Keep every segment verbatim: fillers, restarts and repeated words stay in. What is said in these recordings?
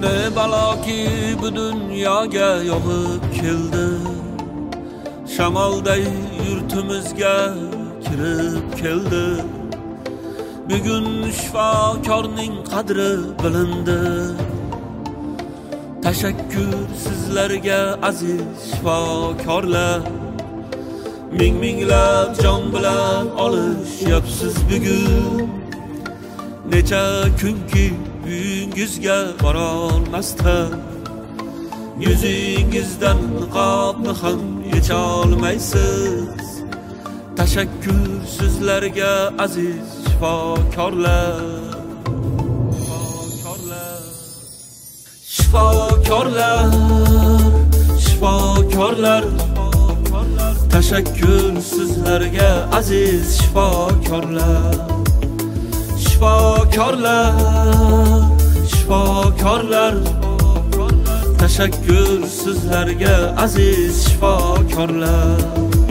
Ne balo ki bu dunyoga yog'ib keldi, shamolday yurtimizga kirib keldi. Bugun shifokorning qadri bilindi. Tashakkur sizlarga aziz shifokorlar. Ming minglab jon bilan olishyapsiz bugun. Necha kunki uyingizga borolmasdan, yuzingizdan niqobni ham yecholmaysiz. Tashakkur sizlarga aziz shifokorlar. Shifokorlar, shifokorlar, tashakkur sizlarga aziz shifokorlar. Shifokorlar, shifokorlar, tashakkur sizlarga aziz shifokorlar.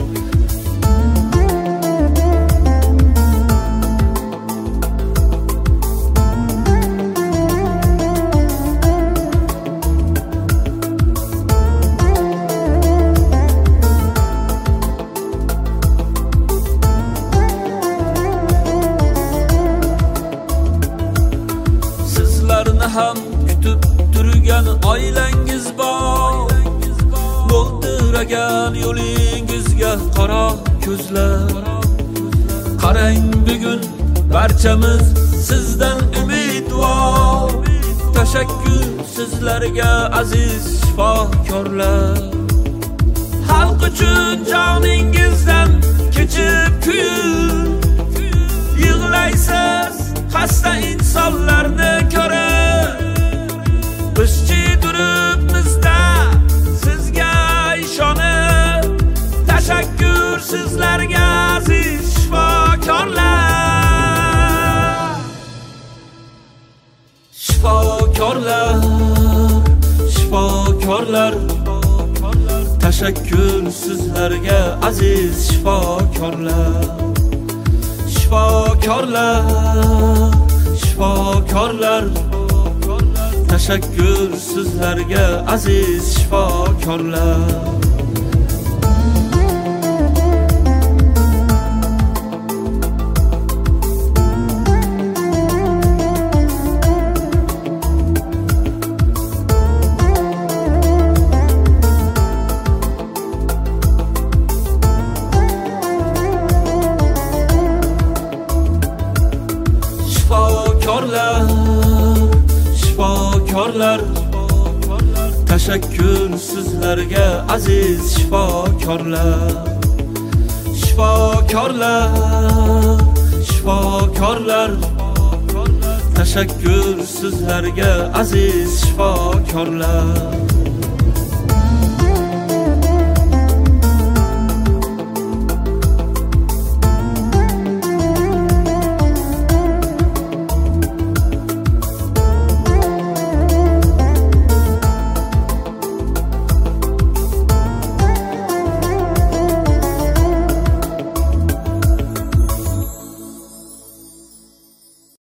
Ham kutib turgan oilangiz bor, mo'ldiragan yo'lingizga qaro ko'zlar. Qarang, bugun barchamiz sizdan umidvor. Tashakkur sizlarga aziz shifokorlar. Xalq uchun joningizdan kechib kuyib yig'laysiz xasta insonlarni ko'rib. Bizchi turibmizda sizga ishonib. Tashakkur sizlarga aziz shifokorlar. Shifokorlar, shifokorlar, tashakkur sizlarga aziz shifokorlar. Shifokorlar, shifokorlar, tashakkur sizlarga aziz shifokorlar. Shifokorlar, tashakkur sizlarga aziz shifokorlar. Shifokorlar, shifokorlar, tashakkur sizlarga aziz shifokorlar.